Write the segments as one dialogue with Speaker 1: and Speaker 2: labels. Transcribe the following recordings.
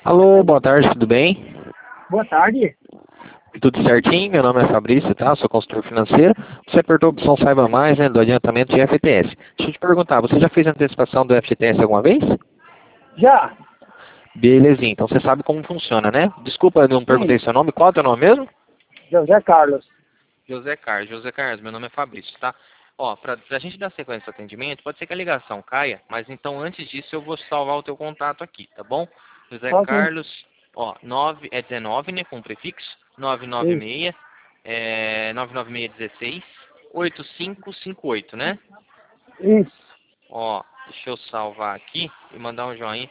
Speaker 1: Alô, boa tarde, tudo bem?
Speaker 2: Boa tarde.
Speaker 1: Tudo certinho? Meu nome é Fabrício, tá? Sou consultor financeiro. Você apertou a opção Saiba Mais, né, do adiantamento de FGTS. Deixa eu te perguntar, você já fez antecipação do FGTS alguma vez?
Speaker 2: Já?
Speaker 1: Belezinha, então você sabe como funciona, né? Desculpa, eu não perguntei
Speaker 2: Sim.
Speaker 1: seu nome. Qual é o teu nome mesmo?
Speaker 2: José Carlos.
Speaker 1: José Carlos, meu nome é Fabrício, tá? Ó, pra gente dar sequência ao atendimento, pode ser que a ligação caia, mas então antes disso eu vou salvar o teu contato aqui, tá bom? José
Speaker 2: Ok.
Speaker 1: Carlos, ó, 19, né, com prefixo,
Speaker 2: Isso.
Speaker 1: 996, 99616, 8558, né?
Speaker 2: Isso.
Speaker 1: Ó, deixa eu salvar aqui e mandar um joinha.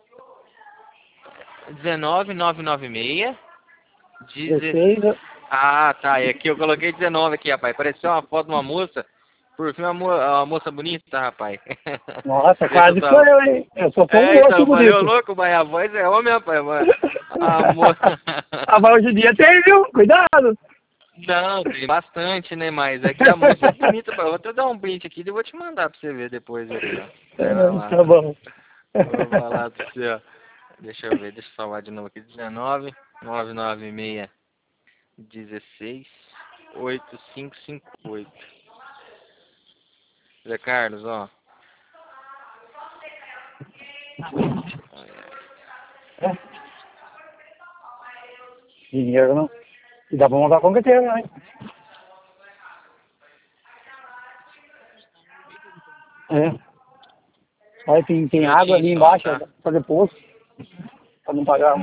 Speaker 1: 19996, 16.
Speaker 2: 16.
Speaker 1: Ah, tá. É que eu coloquei 19 aqui, rapaz. Pareceu uma foto de uma moça. Por fim, uma moça bonita, rapaz.
Speaker 2: Nossa,
Speaker 1: Deixa eu
Speaker 2: quase sou
Speaker 1: salvar.
Speaker 2: eu, hein? Eu sou um
Speaker 1: É, então,
Speaker 2: moço
Speaker 1: eu falei, ô
Speaker 2: bonito.
Speaker 1: louco, mas a voz é homem, rapaz. Mas a moça.
Speaker 2: Ah, mas hoje em dia tem, viu? Cuidado.
Speaker 1: Não, tem bastante, né? Mas é que a moça é bonita, rapaz. Vou até dar um print aqui e eu vou te mandar pra você ver depois aí, ó. Pera lá.
Speaker 2: Tá bom.
Speaker 1: Vou falar pra você, ó. Deixa eu ver, deixa eu salvar de novo aqui. 19, 996, 16, 8558. Zé Carlos, ó.
Speaker 2: É. Dinheiro não. E dá pra montar com que né? É. Aí
Speaker 1: Um
Speaker 2: tem água
Speaker 1: minutinho
Speaker 2: ali
Speaker 1: só,
Speaker 2: embaixo, ó,
Speaker 1: tá?
Speaker 2: pra fazer poço, pra não pagar.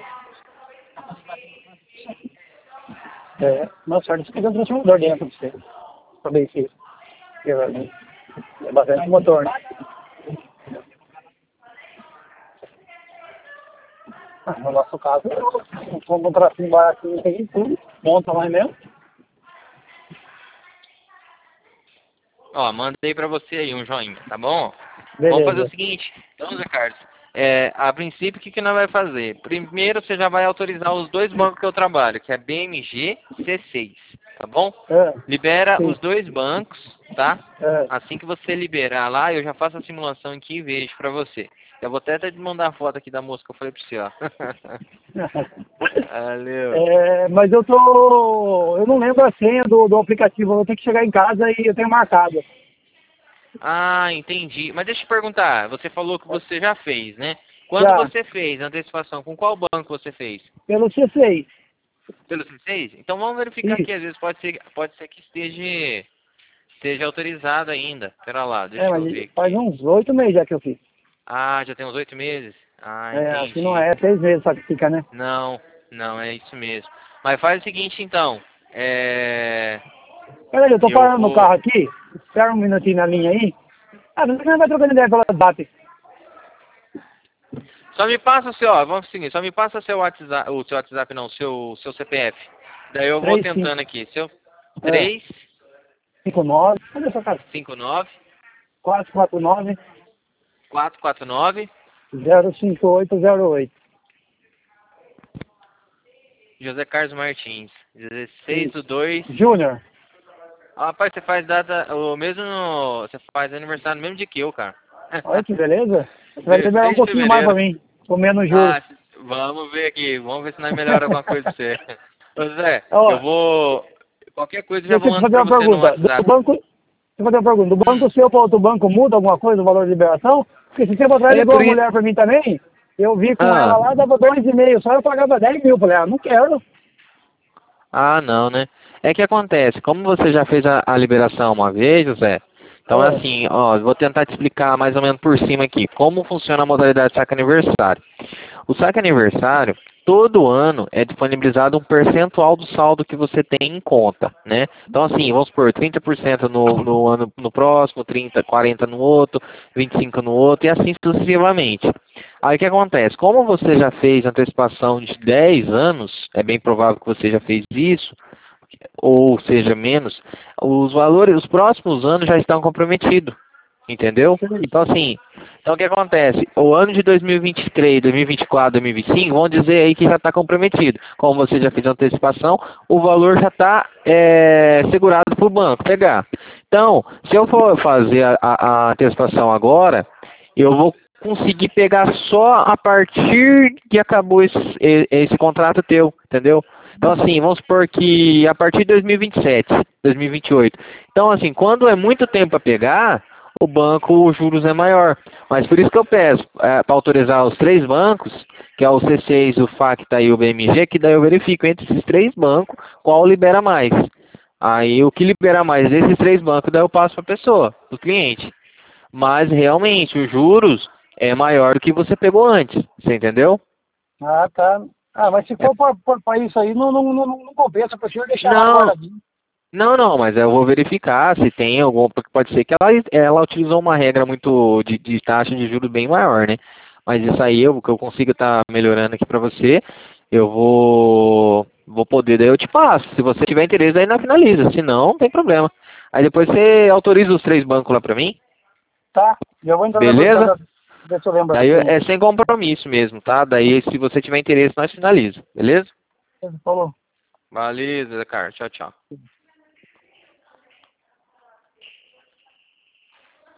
Speaker 2: É. Nossa, sorte que tem um transformador dentro pra você. Pra ver se. É bastante motor, né? Ah, no nosso caso, vamos um tracinho baratinho aí, tudo, monta lá mesmo.
Speaker 1: Ó, mandei pra você aí um joinha, tá bom? Vamos fazer o
Speaker 2: Beleza.
Speaker 1: seguinte, então, Zé Carlos. A princípio, o que nós vai fazer? Primeiro, você já vai autorizar os dois bancos que eu trabalho, que é BMG e C6, tá bom?
Speaker 2: É,
Speaker 1: Libera
Speaker 2: sim.
Speaker 1: os dois bancos, tá?
Speaker 2: É.
Speaker 1: Assim que você liberar lá, eu já faço a simulação aqui e vejo pra você. Eu vou até te mandar a foto aqui da moça que eu falei pra você, ó. Valeu.
Speaker 2: É, mas eu não lembro a senha do aplicativo, eu vou ter que chegar em casa e eu tenho marcado.
Speaker 1: Ah, entendi. Mas deixa eu te perguntar, você falou que você já fez, né? Quando
Speaker 2: Já,
Speaker 1: você fez a antecipação, com qual banco você fez?
Speaker 2: pelo C6.
Speaker 1: Pelo C6? Então vamos verificar aqui, às
Speaker 2: Isso.
Speaker 1: vezes pode ser que esteja autorizado ainda. Pera lá,
Speaker 2: É,
Speaker 1: deixa
Speaker 2: mas
Speaker 1: eu ver
Speaker 2: faz
Speaker 1: aqui.
Speaker 2: uns 8 meses já que eu fiz.
Speaker 1: Ah, já tem uns 8 meses? Ah,
Speaker 2: É, acho que não
Speaker 1: entendi.
Speaker 2: é 6 meses só que fica, né?
Speaker 1: Não, não, é isso mesmo. Mas faz o seguinte então,
Speaker 2: Peraí, eu tô
Speaker 1: eu
Speaker 2: parando no
Speaker 1: vou.
Speaker 2: carro aqui. Espera um minutinho na linha aí. Ah, você não vai trocando ideia pela WhatsApp.
Speaker 1: Só me passa o seu, ó, vamos seguir, só me passa o seu WhatsApp não, seu CPF. Daí eu vou
Speaker 2: 3, 5,
Speaker 1: tentando aqui. Seu
Speaker 2: é,
Speaker 1: 3
Speaker 2: 5, 9. Cadê a sua casa?
Speaker 1: 59
Speaker 2: 449
Speaker 1: 449
Speaker 2: 05808.
Speaker 1: José Carlos Martins, 16 do
Speaker 2: Isso.
Speaker 1: 2.
Speaker 2: Júnior.
Speaker 1: Ah, rapaz, você faz data, o mesmo, você faz aniversário no mesmo dia que eu, cara.
Speaker 2: Olha que beleza. Você vai liberar um
Speaker 1: 16 de
Speaker 2: pouquinho mais pra
Speaker 1: fevereiro.
Speaker 2: mim. Com menos juros.
Speaker 1: Ah, vamos ver aqui, vamos ver se nós melhora alguma coisa pra você. Ô Zé, eu
Speaker 2: Ó,
Speaker 1: vou, qualquer coisa eu já
Speaker 2: deixa
Speaker 1: vou
Speaker 2: eu te
Speaker 1: mandar
Speaker 2: fazer
Speaker 1: pra
Speaker 2: uma
Speaker 1: você no
Speaker 2: pergunta. Do
Speaker 1: WhatsApp.
Speaker 2: banco. Deixa eu fazer uma pergunta. Do banco
Speaker 1: Hum.
Speaker 2: seu para outro banco muda alguma coisa o valor de liberação? Porque esse tempo atrás
Speaker 1: É
Speaker 2: ligou
Speaker 1: por
Speaker 2: uma
Speaker 1: isso.
Speaker 2: mulher pra mim também. Eu vi com ela
Speaker 1: Ah.
Speaker 2: lá, dava 2,5. Só eu pagava 10 mil. Falei, ah, não quero.
Speaker 1: Ah, não, né? É que acontece, como você já fez a liberação uma vez, José, então é
Speaker 2: Ah,
Speaker 1: assim, ó, vou tentar te explicar mais ou menos por cima aqui, como funciona a modalidade de saque aniversário. O saque aniversário, todo ano é disponibilizado um percentual do saldo que você tem em conta, né? Então assim, vamos supor, 30% no ano no próximo, 30, 40 no outro, 25 no outro e assim sucessivamente. Aí o que acontece? Como você já fez antecipação de 10 anos, é bem provável que você já fez isso, ou seja, menos, os valores, os próximos anos já estão comprometidos, entendeu?
Speaker 2: sim.
Speaker 1: Então assim, então o que acontece? O ano de 2023, 2024, 2025, vão dizer aí que já está comprometido. Como você já fez a antecipação, o valor já está segurado para o banco pegar. Então, se eu for fazer a antecipação agora, eu vou conseguir pegar só a partir que acabou esse contrato teu, entendeu? Então, assim, vamos supor que a partir de 2027, 2028. Então, assim, quando é muito tempo para pegar, o banco, os juros é maior. Mas por isso que eu peço, para autorizar os 3 bancos, que é o C6, o FACTA e o BMG, que daí eu verifico entre esses 3 bancos qual libera mais. Aí o que libera mais desses 3 bancos, daí eu passo para a pessoa, para o cliente. Mas realmente os juros é maior do que você pegou antes, você entendeu?
Speaker 2: Ah, tá. Ah, mas se
Speaker 1: É,
Speaker 2: for para isso aí, não compensa para o senhor deixar lá
Speaker 1: não,
Speaker 2: guardadinho.
Speaker 1: não, mas eu vou verificar se tem algum, porque pode ser que ela utilizou uma regra muito de taxa de juros bem maior, né? Mas isso aí que eu consigo estar melhorando aqui para você, eu vou poder, daí eu te passo. Se você tiver interesse, aí na finaliza. Se não, não tem problema. Aí depois você autoriza os 3 bancos lá para mim,
Speaker 2: Tá, eu vou entrar na
Speaker 1: beleza?
Speaker 2: ver se eu lembro
Speaker 1: Daí
Speaker 2: aqui.
Speaker 1: é sem compromisso mesmo, tá? Daí se você tiver interesse, nós finaliza, beleza?
Speaker 2: Falou.
Speaker 1: Beleza, cara. Tchau, tchau.